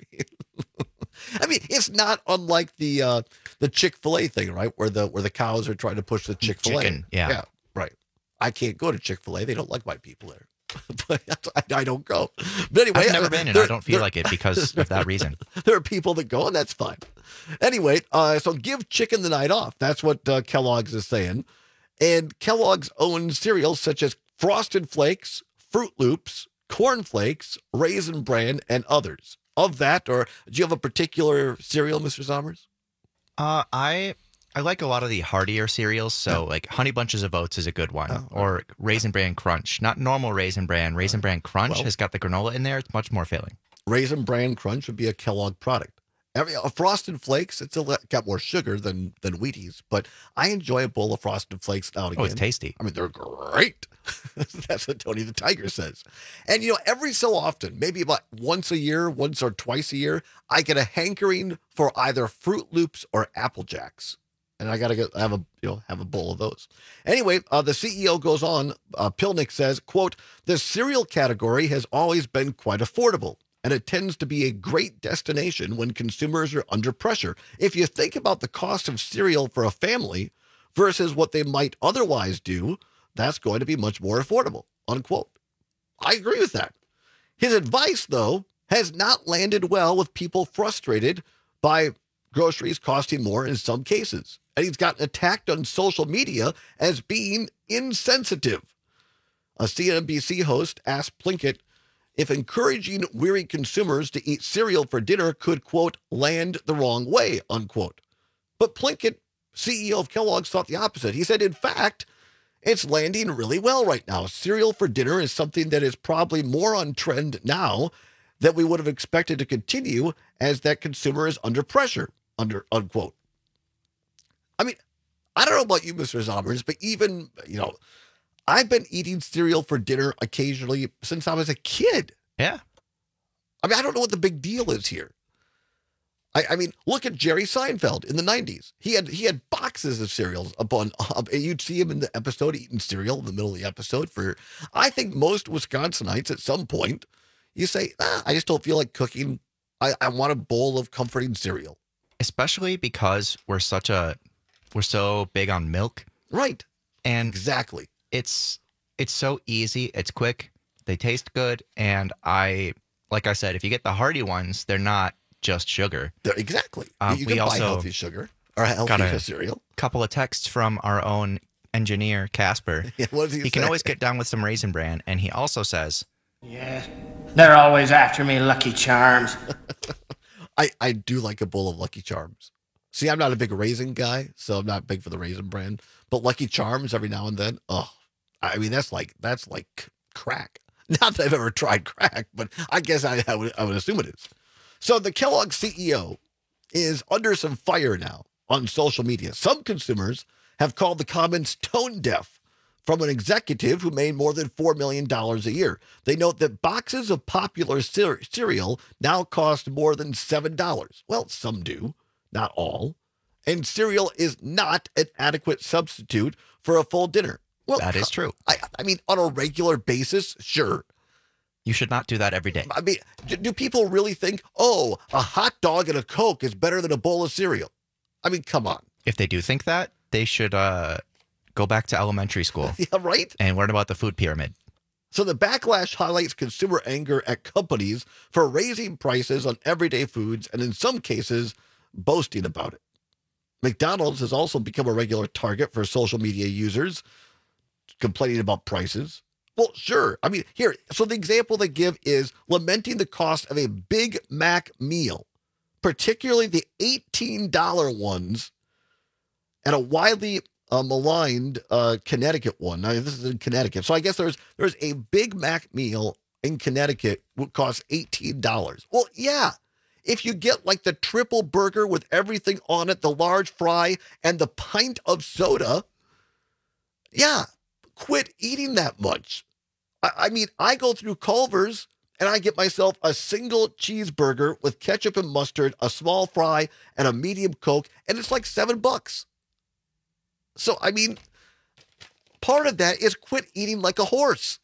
I mean, it's not unlike the Chick-fil-A thing, right? Where the cows are trying to push the Chick-fil-A. Chicken, yeah, right. I can't go to Chick-fil-A. They don't like my people there. But I don't go. But anyway, I've never been, and I don't feel like it because of that reason. There are people that go, and that's fine. Anyway, so give chicken the night off. That's what Kellogg's is saying. And Kellogg's owns cereals such as Frosted Flakes, Fruit Loops, Corn Flakes, Raisin Bran, and others. Of that, or do you have a particular cereal, Mr. Sommers? I like a lot of the heartier cereals, so like Honey Bunches of Oats is a good one, or Raisin Bran Crunch. Not normal Raisin Bran. Raisin Bran Crunch has got the granola in there. It's much more filling. Raisin Bran Crunch would be a Kellogg product. A Frosted Flakes, it's got more sugar than Wheaties, but I enjoy a bowl of Frosted Flakes now and again. Oh, it's tasty. I mean, they're great. That's what Tony the Tiger says. And, every so often, maybe about once or twice a year, I get a hankering for either Fruit Loops or Apple Jacks. And I got to have a bowl of those. Anyway, the CEO goes on. Pilnick says, quote, "The cereal category has always been quite affordable, and it tends to be a great destination when consumers are under pressure. If you think about the cost of cereal for a family versus what they might otherwise do, that's going to be much more affordable," unquote. I agree with that. His advice, though, has not landed well with people frustrated by groceries costing more in some cases. And he's gotten attacked on social media as being insensitive. A CNBC host asked Plinkett if encouraging weary consumers to eat cereal for dinner could, quote, land the wrong way, unquote. But Plinkett, CEO of Kellogg's, thought the opposite. He said, in fact, it's landing really well right now. Cereal for dinner is something that is probably more on trend now that we would have expected to continue as that consumer is under pressure, unquote. I mean, I don't know about you, Mr. Zommers, but even, I've been eating cereal for dinner occasionally since I was a kid. Yeah. I mean, I don't know what the big deal is here. I mean, look at Jerry Seinfeld in the 90s. He had boxes of cereals and you'd see him in the episode eating cereal in the middle of the episode. I think most Wisconsinites at some point, you say, I just don't feel like cooking. I want a bowl of comforting cereal. Especially because we're so big on milk. Right. And exactly. It's so easy. It's quick. They taste good. And like I said, if you get the hearty ones, they're not just sugar. Exactly. You can buy healthy sugar or healthy cereal. Couple of texts from our own engineer, Casper. Yeah, what does he say? Can always get down with some Raisin Bran. And he also says, "Yeah, they're always after me, Lucky Charms." I do like a bowl of Lucky Charms. See, I'm not a big raisin guy, so I'm not big for the Raisin Bran. But Lucky Charms every now and then, I mean, that's like crack. Not that I've ever tried crack, but I guess I would assume it is. So the Kellogg CEO is under some fire now on social media. Some consumers have called the comments tone deaf from an executive who made more than $4 million a year. They note that boxes of popular cereal now cost more than $7. Well, some do, not all. And cereal is not an adequate substitute for a full dinner. Well, that is true. I mean, on a regular basis, sure. You should not do that every day. I mean, do people really think, a hot dog and a Coke is better than a bowl of cereal? I mean, come on. If they do think that, they should go back to elementary school. Yeah, right? And learn about the food pyramid. So the backlash highlights consumer anger at companies for raising prices on everyday foods and in some cases, boasting about it. McDonald's has also become a regular target for social media users complaining about prices. Well, sure. I mean, here, so the example they give is lamenting the cost of a Big Mac meal, particularly the $18 ones at a widely maligned Connecticut one. Now, this is in Connecticut. So I guess there's a Big Mac meal in Connecticut would cost $18. Well, yeah. If you get like the triple burger with everything on it, the large fry, and the pint of soda, yeah, quit eating that much. I mean, I go through Culver's and I get myself a single cheeseburger with ketchup and mustard, a small fry, and a medium Coke, and it's like $7. So, I mean, part of that is quit eating like a horse.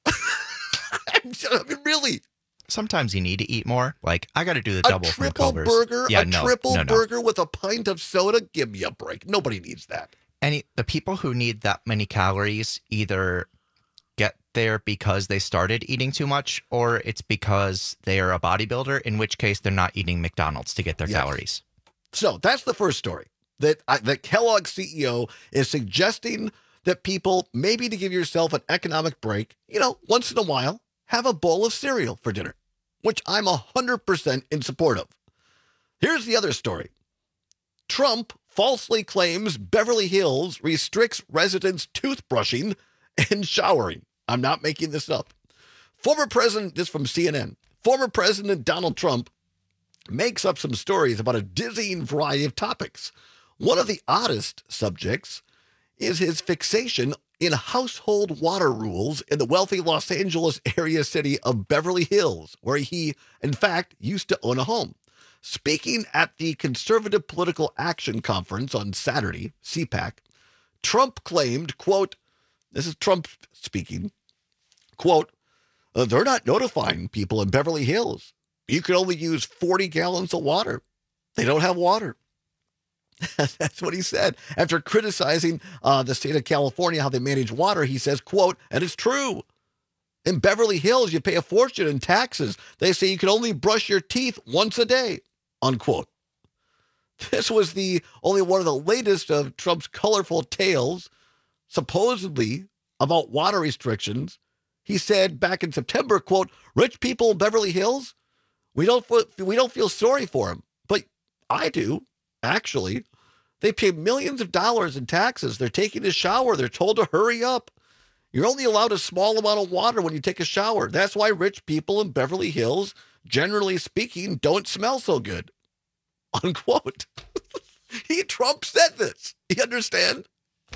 I mean, really. Sometimes you need to eat more. Like, I got to do the double from Culver's. Triple burger with a pint of soda? Give me a break. Nobody needs that. The people who need that many calories either get there because they started eating too much, or it's because they are a bodybuilder, in which case they're not eating McDonald's to get their calories. So that's the first story. That Kellogg CEO is suggesting that people, maybe to give yourself an economic break, once in a while, have a bowl of cereal for dinner, which I'm 100% in support of. Here's the other story. Trump falsely claims Beverly Hills restricts residents' toothbrushing and showering. I'm not making this up. This from CNN. former President Donald Trump makes up some stories about a dizzying variety of topics. One of the oddest subjects is his fixation in household water rules in the wealthy Los Angeles area city of Beverly Hills, where he, in fact, used to own a home. Speaking at the Conservative Political Action Conference on Saturday, CPAC, Trump claimed, quote, this is Trump speaking, quote, they're not notifying people in Beverly Hills. You can only use 40 gallons of water. They don't have water. That's what he said. After criticizing the state of California, how they manage water, he says, quote, and it's true. In Beverly Hills, you pay a fortune in taxes. They say you can only brush your teeth once a day, unquote. This was only one of the latest of Trump's colorful tales, supposedly about water restrictions. He said back in September, quote, rich people in Beverly Hills, we don't feel sorry for them, but I do. Actually, they pay millions of dollars in taxes. They're taking a shower. They're told to hurry up. You're only allowed a small amount of water when you take a shower. That's why rich people in Beverly Hills, generally speaking, don't smell so good. Unquote. Trump said this. You understand?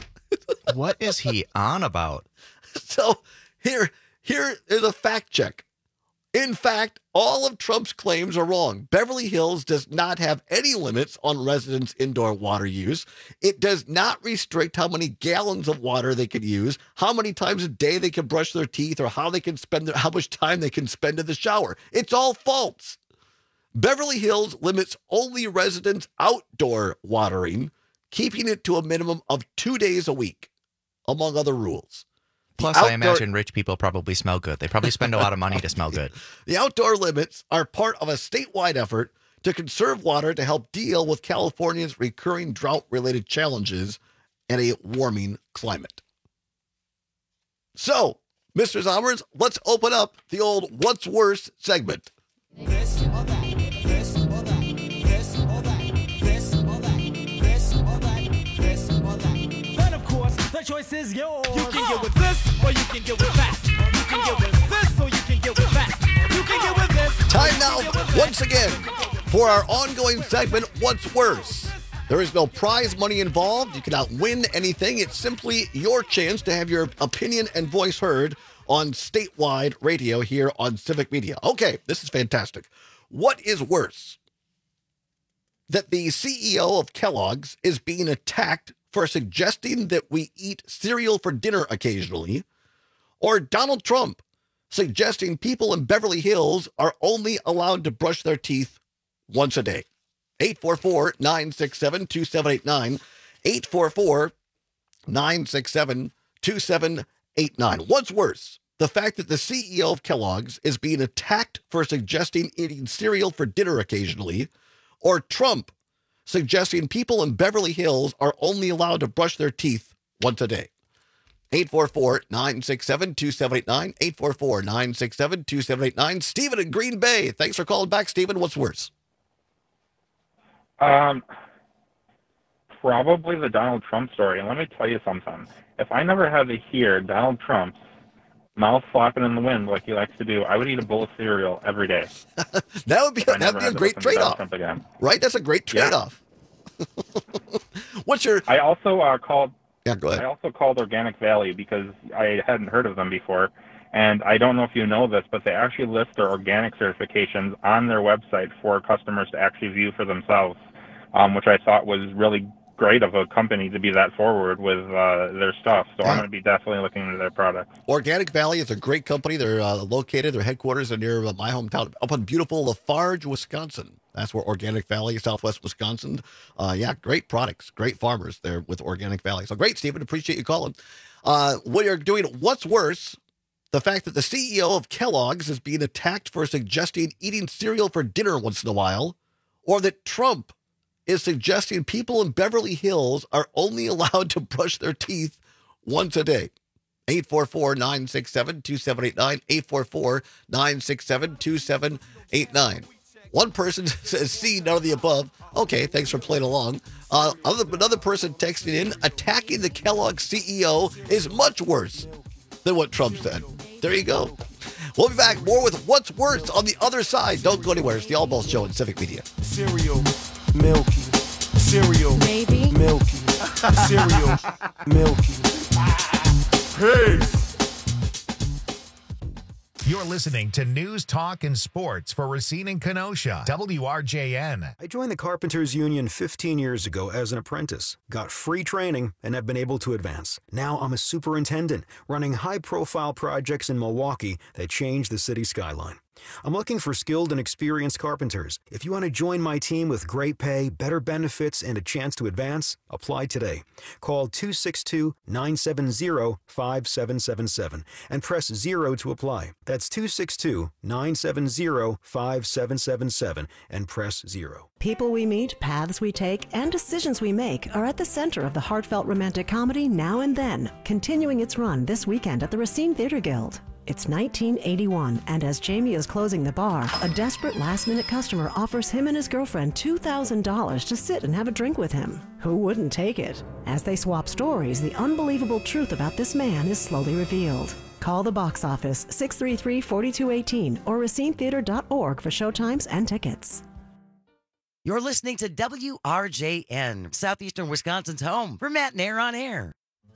What is he on about? So here is a fact check. In fact, all of Trump's claims are wrong. Beverly Hills does not have any limits on residents' indoor water use. It does not restrict how many gallons of water they can use, how many times a day they can brush their teeth, or how much time they can spend in the shower. It's all false. Beverly Hills limits only residents' outdoor watering, keeping it to a minimum of 2 days a week, among other rules. Plus, I imagine rich people probably smell good. They probably spend a lot of money to smell good. The outdoor limits are part of a statewide effort to conserve water to help deal with California's recurring drought-related challenges and a warming climate. So, Mr. Zommers, let's open up the old What's Worse segment. This or that, this or that, this or that, this or that, this or that, this or that. Then, of course, the choice is yours. You can get with this or you can get with that. You can get with this or you can get with that. You can get with this. Time now, once again, for our ongoing segment, What's Worse? There is no prize money involved. You cannot win anything. It's simply your chance to have your opinion and voice heard on statewide radio here on Civic Media. Okay, this is fantastic. What is worse? That the CEO of Kellogg's is being attacked for suggesting that we eat cereal for dinner occasionally, or Donald Trump suggesting people in Beverly Hills are only allowed to brush their teeth once a day? 844-967-2789, 844-967-2789. What's worse? The fact that the CEO of Kellogg's is being attacked for suggesting eating cereal for dinner occasionally, or Trump suggesting people in Beverly Hills are only allowed to brush their teeth once a day? 844-967-2789, 844-967-2789. Stephen in Green Bay. Thanks for calling back, Stephen. What's worse? Probably the Donald Trump story. And let me tell you something. If I never had to hear Donald Trump's mouth flapping in the wind like he likes to do, I would eat a bowl of cereal every day. That would be a great trade-off. Right? That's a great trade-off. Yeah. What's your... I also called... Yeah, go ahead. I also called Organic Valley because I hadn't heard of them before. And I don't know if you know this, but they actually list their organic certifications on their website for customers to actually view for themselves, which I thought was really great of a company to be that forward with their stuff. So I'm going to be definitely looking into their products. Organic Valley is a great company. They're located, their headquarters are near my hometown, up in beautiful Lafarge, Wisconsin. That's where Organic Valley, Southwest Wisconsin. Yeah, great products, great farmers there with Organic Valley. So great, Stephen. Appreciate you calling. What you're doing, what's worse? The fact that the CEO of Kellogg's is being attacked for suggesting eating cereal for dinner once in a while, or that Trump is suggesting people in Beverly Hills are only allowed to brush their teeth once a day. 844-967-2789, 844-967-2789. One person says C, none of the above. Okay, thanks for playing along. Another person texting in, attacking the Kellogg CEO is much worse than what Trump said. There you go. We'll be back more with What's Worse on the other side. Don't go anywhere. It's the All Balls Show in Civic Media. Cereal, milky. Cereal, Maybe. milky. Cereal, milky. Peace. You're listening to News, Talk, and Sports for Racine and Kenosha, WRJN. I joined the Carpenters Union 15 years ago as an apprentice, got free training, and have been able to advance. Now I'm a superintendent, running high-profile projects in Milwaukee that change the city skyline. I'm looking for skilled and experienced carpenters. If you want to join my team with great pay, better benefits, and a chance to advance, apply today. Call 262-970-5777 and press 0 to apply. That's 262-970-5777 and press 0. People we meet, paths we take, and decisions we make are at the center of the heartfelt romantic comedy Now and Then, continuing its run this weekend at the Racine Theater Guild. It's 1981, and as Jamie is closing the bar, a desperate last-minute customer offers him and his girlfriend $2,000 to sit and have a drink with him. Who wouldn't take it? As they swap stories, the unbelievable truth about this man is slowly revealed. Call the box office 633-4218 or racinetheater.org for showtimes and tickets. You're listening to WRJN, Southeastern Wisconsin's home for Matt and Air on Air.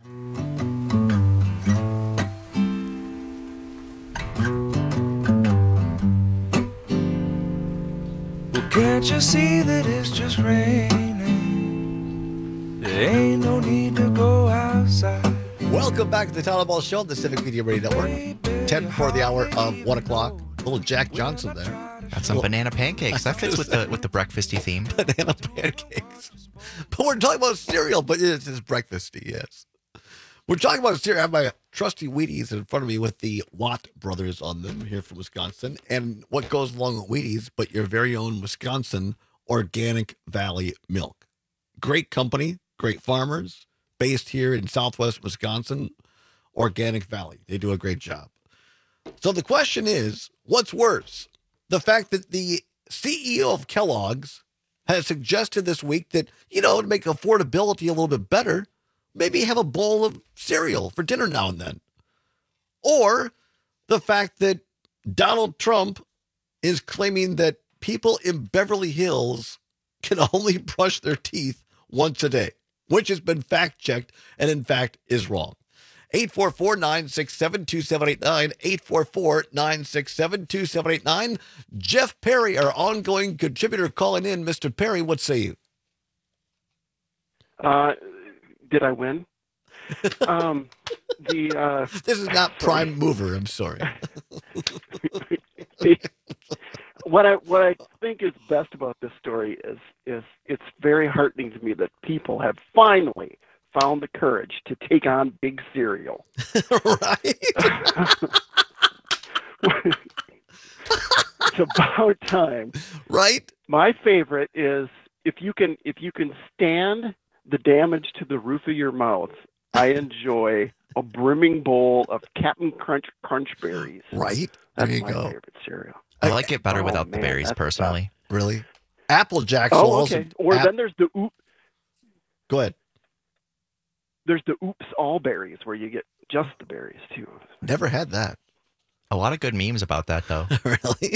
Can't you see that it's just raining? There ain't no need to go outside. Welcome back to the Tyler Ball Show on the Civic Media Radio Network. 10 before the hour of 1 o'clock. Little Jack Johnson there. Got some banana pancakes. That fits with the breakfasty theme. Banana pancakes. But we're talking about cereal, but it's breakfasty, yes. We're talking about cereal. I have my trusty Wheaties in front of me with the Watt brothers on them here from Wisconsin. And what goes along with Wheaties, but your very own Wisconsin Organic Valley milk. Great company, great farmers, based here in Southwest Wisconsin, Organic Valley. They do a great job. So the question is, what's worse? The fact that the CEO of Kellogg's has suggested this week that, to make affordability a little bit better, maybe have a bowl of cereal for dinner now and then. Or the fact that Donald Trump is claiming that people in Beverly Hills can only brush their teeth once a day, which has been fact-checked and, in fact, is wrong. 844-967-2789, 844-967-2789. Jeff Perry, our ongoing contributor, calling in. Mr. Perry, what say you? Did I win? This is not Prime Mover. I'm sorry. What I think is best about this story is it's very heartening to me that people have finally found the courage to take on big cereal. Right. It's about time. Right. My favorite is if you can stand the damage to the roof of your mouth, I enjoy a brimming bowl of Captain Crunch berries. Right. That's there you my go. favorite cereal. I like it better without the berries, personally. Really? Apple Jacks. Oh, okay. Or then there's the Oops. Go ahead. There's the Oops All Berries where you get just the berries too. Never had that. A lot of good memes about that, though. Really?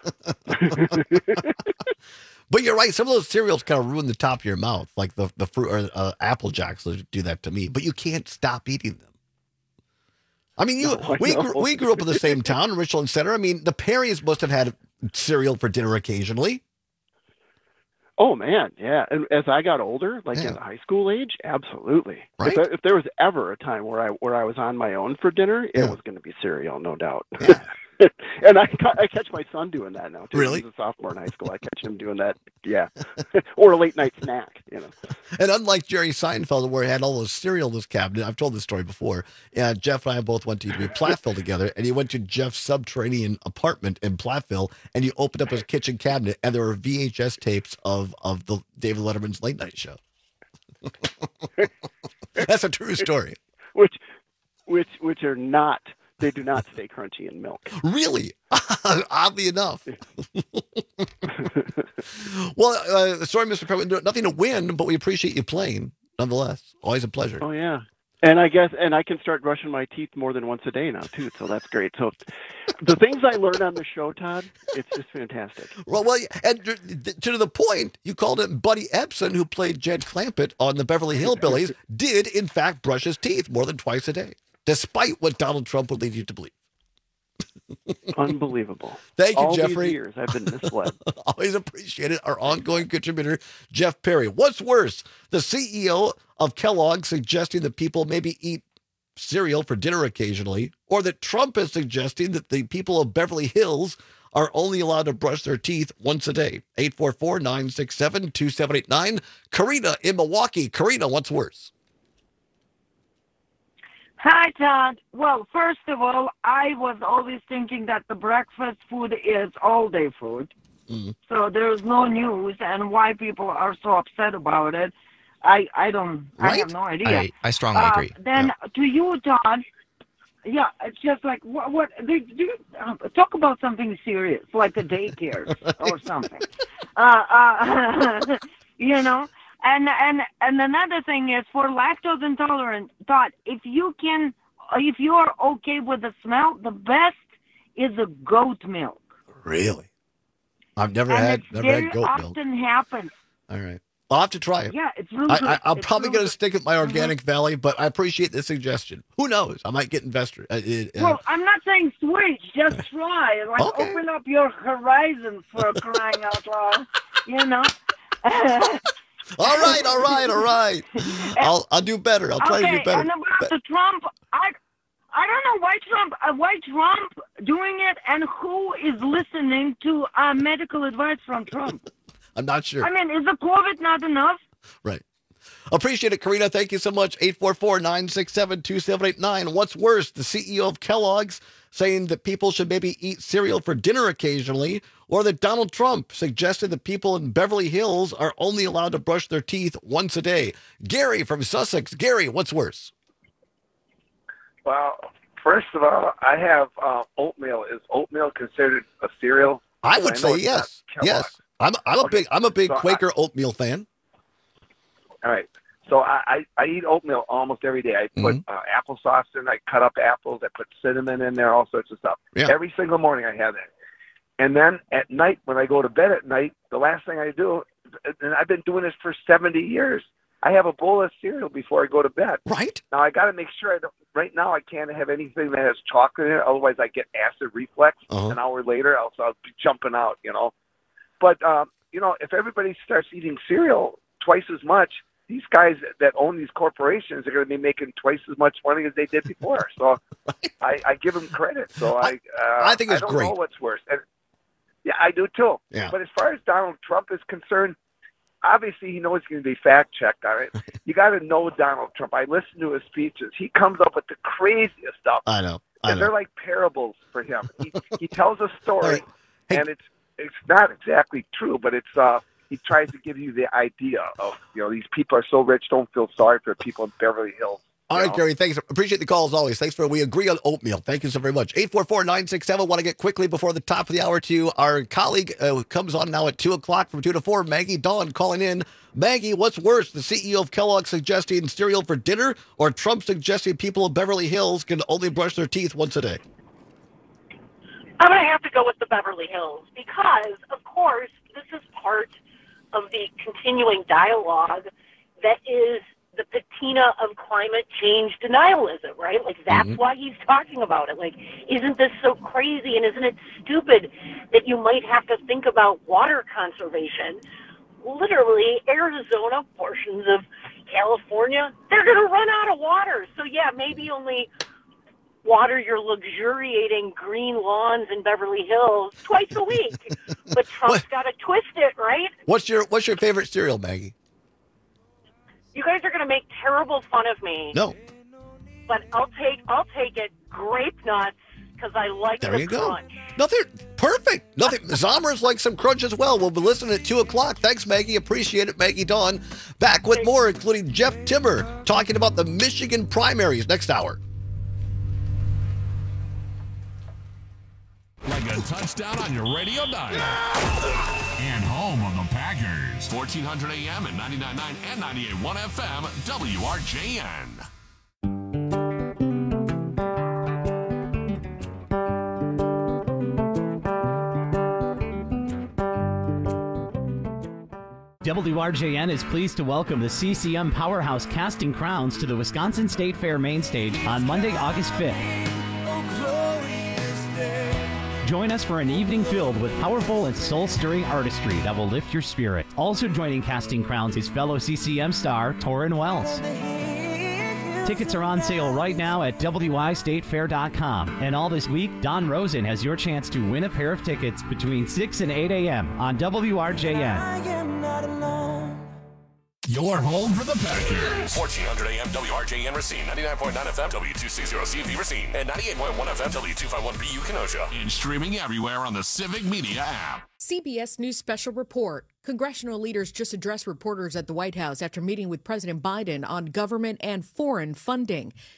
But you're right. Some of those cereals kind of ruin the top of your mouth, like the fruit or Apple Jacks do that to me. But you can't stop eating them. I mean, we grew up in the same town, Richland Center. I mean, the Perrys must have had cereal for dinner occasionally. Oh man, yeah. And as I got older, like in high school age, absolutely. Right? If there was ever a time where I was on my own for dinner, it was going to be cereal, no doubt. And I catch my son doing that now too. Really? He's a sophomore in high school. I catch him doing that. Yeah, or a late night snack. And unlike Jerry Seinfeld, where he had all those cereal in his cabinet, I've told this story before. Jeff and I both went to Platteville together, and he went to Jeff's subterranean apartment in Platteville, and he opened up his kitchen cabinet, and there were VHS tapes of the David Letterman's Late Night Show. That's a true story. Which are not. They do not stay crunchy in milk. Really? Oddly enough. Well, sorry, Mr. Perry, nothing to win, but we appreciate you playing nonetheless. Always a pleasure. Oh, yeah. And I can start brushing my teeth more than once a day now, too. So that's great. So The things I learned on the show, Todd, it's just fantastic. Well, and to the point, you called it Buddy Ebsen, who played Jed Clampett on the Beverly Hillbillies, did in fact brush his teeth more than twice a day, despite what Donald Trump would lead you to believe. Unbelievable. Thank you, All Jeffrey. These years I've been misled. Always appreciate it. Our ongoing contributor, Jeff Perry. What's worse, the CEO of Kellogg suggesting that people maybe eat cereal for dinner occasionally, or that Trump is suggesting that the people of Beverly Hills are only allowed to brush their teeth once a day? 844-967-2789. Karina in Milwaukee. Karina, what's worse? Hi, Todd. Well, first of all, I was always thinking that the breakfast food is all-day food. So there's no news, and why people are so upset about it, I have no idea. I strongly agree. Then to you, Todd, yeah, it's just like what do you talk about something serious, like a daycare or something. You know. And another thing is for lactose intolerant, Todd, if you are okay with the smell, the best is the goat milk. Really? I've never had goat milk. It often happens. All right. I'll have to try it. Yeah, it's really good. I'm probably going to stick with my Organic Valley, but I appreciate the suggestion. Who knows? I might get invested. Well, I'm not saying switch. Just try. Like, open up your horizons for crying out loud. You know? All right. I'll do better. I'll try to do better. And about the Trump, I don't know why Trump doing it, and who is listening to medical advice from Trump. I'm not sure. I mean, is the COVID not enough? Right. Appreciate it, Karina. Thank you so much. 844-967-2789. What's worse, the CEO of Kellogg's saying that people should maybe eat cereal for dinner occasionally, or that Donald Trump suggested that people in Beverly Hills are only allowed to brush their teeth once a day? Gary from Sussex. Gary, what's worse? Well, first of all, I have oatmeal. Is oatmeal considered a cereal? I would say yes. Yes. I'm a big Quaker oatmeal fan. All right. So I eat oatmeal almost every day. I put applesauce in. I cut up apples. I put cinnamon in there, all sorts of stuff. Yeah. Every single morning I have that. And then at night, when I go to bed at night, the last thing I do, and I've been doing this for 70 years, I have a bowl of cereal before I go to bed. Right. Now, I got to make sure right now I can't have anything that has chocolate in it. Otherwise, I get acid reflux. An hour later, I'll be jumping out, you know. But, if everybody starts eating cereal twice as much, these guys that own these corporations are going to be making twice as much money as they did before. So I give them credit. So I think it's I don't great. know what's worse. And, yeah, I do too. Yeah. But as far as Donald Trump is concerned, obviously he knows he's going to be fact-checked on it. You got to know Donald Trump. I listen to his speeches. He comes up with the craziest stuff. I know. And they're like parables for him. He tells a story, and it's not exactly true, but it's he tries to give you the idea of, these people are so rich, don't feel sorry for people in Beverly Hills. All right, Gary, thanks. Appreciate the call as always. We agree on oatmeal. Thank you so very much. 844-967. Want to get quickly before the top of the hour to our colleague who comes on now at 2 o'clock from 2 to 4, Maggie Dawn calling in. Maggie, what's worse, the CEO of Kellogg suggesting cereal for dinner, or Trump suggesting people in Beverly Hills can only brush their teeth once a day? I'm going to have to go with the Beverly Hills because, of course, this is part of the continuing dialogue that is the patina of climate change denialism, right? Like, that's why he's talking about it. Like, isn't this so crazy, and isn't it stupid that you might have to think about water conservation? Literally, Arizona, portions of California, they're going to run out of water. So, yeah, maybe only water your luxuriating green lawns in Beverly Hills twice a week. But Trump's got to twist it, right? What's your favorite cereal, Maggie? You guys are going to make terrible fun of me. No. But I'll take it. Grape nuts, because I like the crunch. Nothing perfect. Nothing. Zomers like some crunch as well. We'll be listening at 2 o'clock. Thanks, Maggie. Appreciate it, Maggie Dawn. Back with more, including Jeff Timmer talking about the Michigan primaries next hour. Like a touchdown on your radio dial. And home of the Packers. 1400 AM and 99.9 and 98.1 FM, WRJN. WRJN is pleased to welcome the CCM Powerhouse Casting Crowns to the Wisconsin State Fair main stage on Monday, August 5th. Join us for an evening filled with powerful and soul-stirring artistry that will lift your spirit. Also joining Casting Crowns is fellow CCM star Torrin Wells. Tickets are on sale right now at wistatefair.com. And all this week, Don Rosen has your chance to win a pair of tickets between 6 and 8 a.m. on WRJN. Your home for the Packers. 1400 AM WRJN Racine, 99.9 FM W260CV Racine, and 98.1 FM W251BU Kenosha. And streaming everywhere on the Civic Media app. CBS News Special Report. Congressional leaders just addressed reporters at the White House after meeting with President Biden on government and foreign funding.